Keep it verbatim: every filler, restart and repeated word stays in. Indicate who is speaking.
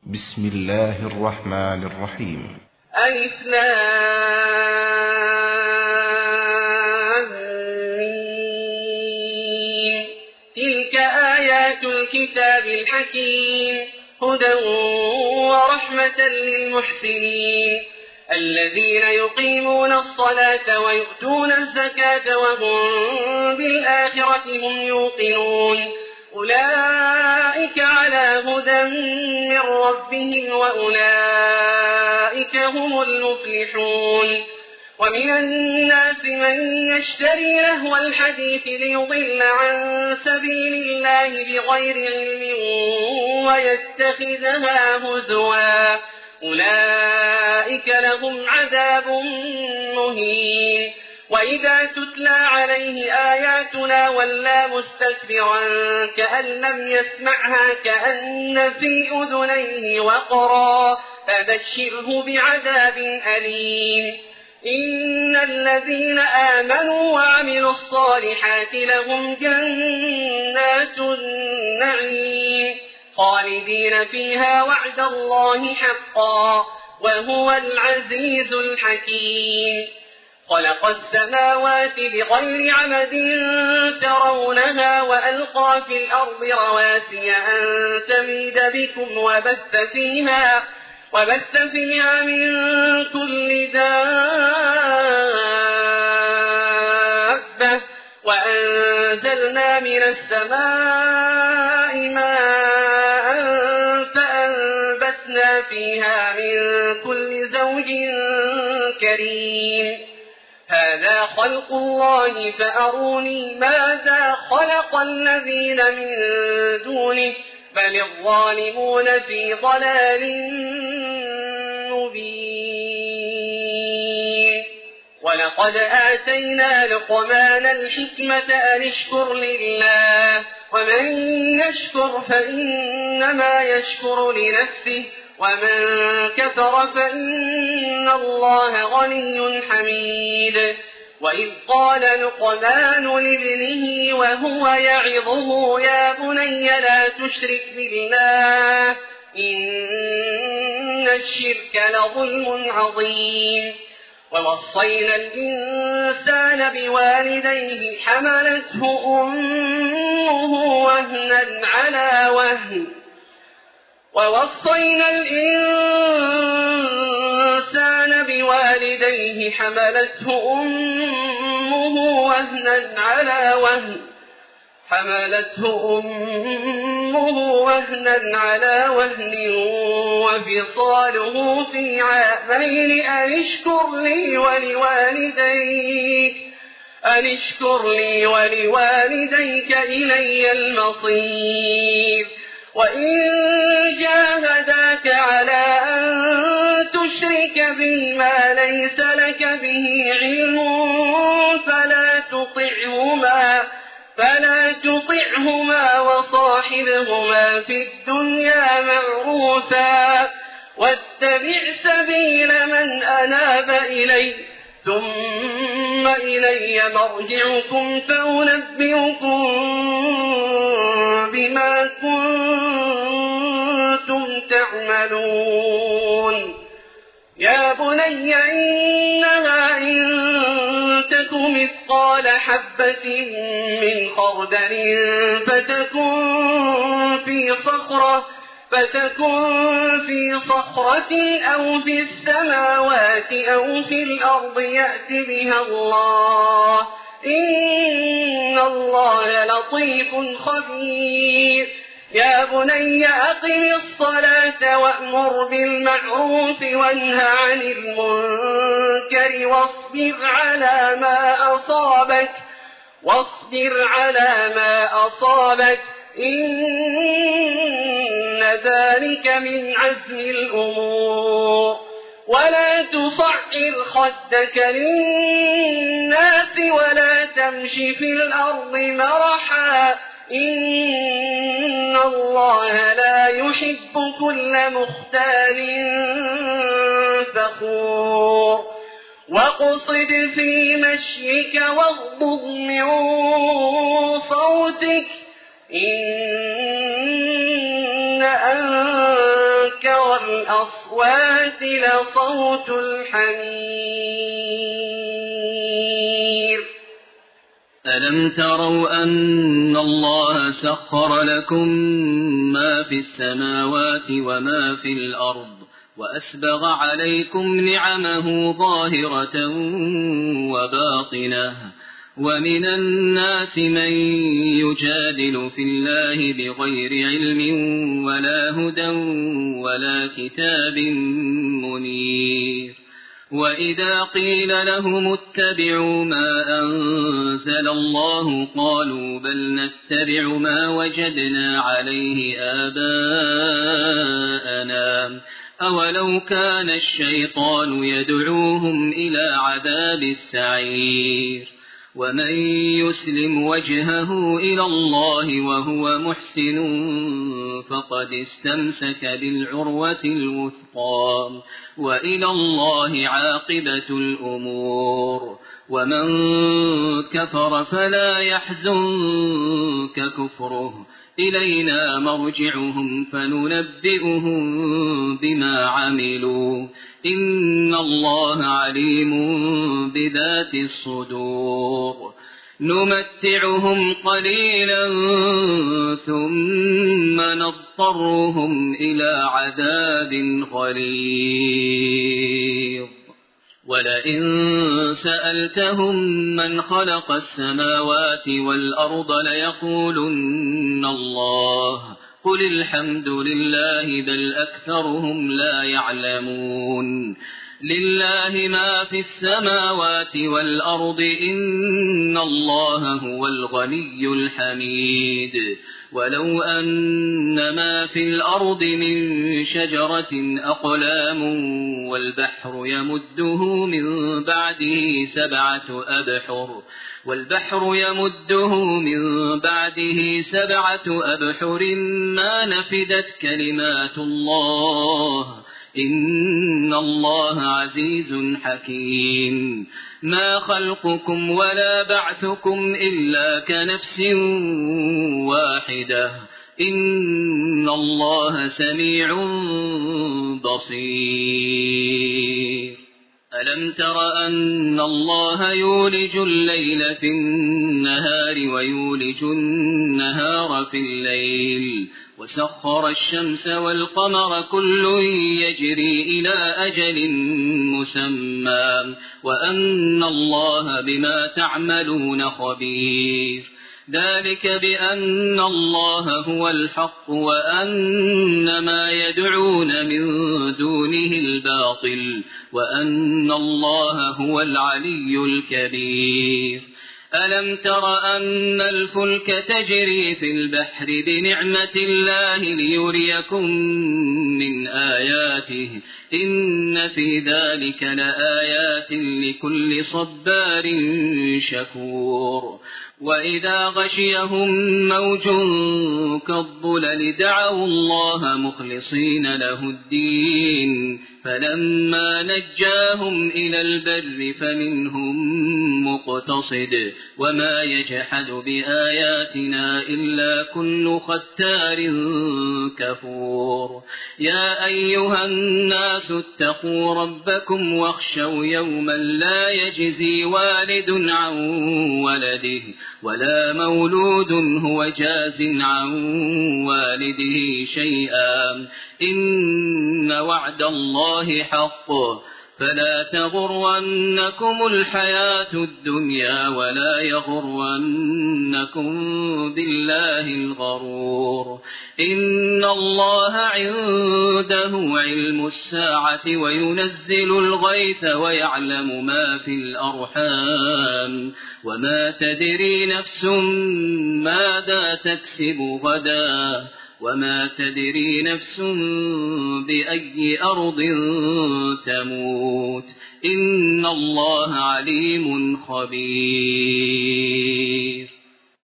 Speaker 1: بسم الله الرحمن الرحيم.
Speaker 2: ألف لام ميم. تلك آيات الكتاب الحكيم هدى ورحمة للمحسنين الذين يقيمون الصلاة ويؤتون الزكاة وهم بالآخرة هم يوقنون أولئك على هدى من ربهم وأولئك هم المفلحون. ومن الناس من يشتري لهو الحديث ليضل عن سبيل الله بغير علم ويتخذها هزوا أولئك لهم عذاب مهين. وإذا تتلى عليه آياتنا ولى مستكبرا كأن لم يسمعها كأن في أذنيه وقرا فبشره بعذاب أليم. إن الذين آمنوا وعملوا الصالحات لهم جنات النعيم خالدين فيها وعد الله حقا وهو العزيز الحكيم. خلق السماوات بغير عمد ترونها وألقى في الأرض رواسي أن تميد بكم وبث فيها, وبث فيها من كل دابة وأنزلنا من السماء ماء فأنبتنا فيها من كل زوج كريم. هذا خلق الله فأروني ماذا خلق الذين من دونه بل الظالمون في ضلال مبين. ولقد آتينا لقمان الحكمة أن اشكر لله ومن يشكر فإنما يشكر لنفسه ومن كفر فإن الله غني حميد. وإذ قال لقمان لابنه وهو يعظه يا بني لا تشرك بالله إن الشرك لظلم عظيم. ووصينا الإنسان بوالديه حملته أمه وهنا على وهن ووصينا الإنسان بوالديه حملته أمه وهنا على وهن حملته أمه وهنا على وهن وفصاله في عامين أن اشكر لي ولوالديك أن اشكر لي ولوالديك إلي المصير. وإن جاهداك على أن تشرك بي ما ليس لك به علم فلا تطعهما فلا تطعهما وصاحبهما في الدنيا معروفا واتبع سبيل من أناب إلي ثم إلي مرجعكم فأنبئكم بما كنتم تعملون. يا بني إنها إن تك مثقال حبة من خردل فتكن في صخرة فتكن في صخرة أو في السماوات أو في الأرض يأت بها الله إن الله لطيف خبير. يا بني أقم الصلاة وأمر بالمعروف وانه عن المنكر واصبر على ما أصابك واصبر على ما أصابك إن ذلك من عزم الأمور. ولا تصعر خدك للناس ولا تمش في الأرض مرحا إن الله لا يحب كل مختال فخور. واقصد في مشيك واغضض من صوتك إن أنكر أنكر الأصوات لصوت الحمير.
Speaker 3: ألم تروا أن الله سخر لكم ما في السماوات وما في الأرض وأسبغ عليكم نعمه ظاهرة وباطنة ومن الناس من يجادل في الله بغير علم ولا هدى ولا كتاب منير. وإذا قيل لهم اتبعوا ما أنزل الله قالوا بل نتبع ما وجدنا عليه آباءنا أولو كان الشيطان يدعوهم إلى عذاب السعير. ومن يسلم وجهه إلى الله وهو محسن فقد استمسك بالعروة الوثقى وإلى الله عاقبة الأمور. ومن كفر فلا يحزنك كفره إلينا مرجعهم فننبئهم بما عملوا إن الله عليم بذات الصدور. نمتعهم قليلا ثم نضطرهم إلى عذاب غليظ. ولئن سألتهم من خلق السماوات والأرض ليقولن الله قل الحمد لله بل أكثرهم لا يعلمون. لله ما في السماوات والأرض إن الله هو الغني الحميد. ولو أن ما في الأرض من شجرة أقلام والبحر يمده من بعده سبعة أبحر والبحر يمده من بعده سبعة أبحر ما نفدت كلمات الله إن الله عزيز حكيم. ما خلقكم ولا بعثكم إلا كنفس واحدة إن الله سميع بصير. ألم تر أن الله يولج الليل في النهار ويولج النهار في الليل وسخر الشمس والقمر كل يجري إلى أجل مسمى وأن الله بما تعملون خبير. ذلك بأن الله هو الحق وأن ما يدعون من دونه الباطل وأن الله هو العلي الكبير. ألم تر أن الفلك تجري في البحر بنعمة الله ليريكم من آياته إن في ذلك لآيات لكل صبار شكور. وإذا غشيهم موج كالظلل دعوا الله مخلصين له الدين فلما نجاهم إلى البر فمنهم مقتصد وما يجحد بآياتنا إلا كل ختار كفور. يا أيها الناس اتقوا ربكم واخشوا يوما لا يجزي والد عن ولده ولا مولود هو جاز عن والده شيئا إن وعد الله حق فلا تغرنكم الحياة الدنيا ولا يغرنكم بالله الغرور. إن الله عنده علم الساعة وينزل الغيث ويعلم ما في الأرحام وما تدري نفس ماذا تكسب غدا وما تدري نفس بأي أرض تموت إن الله عليم خبير.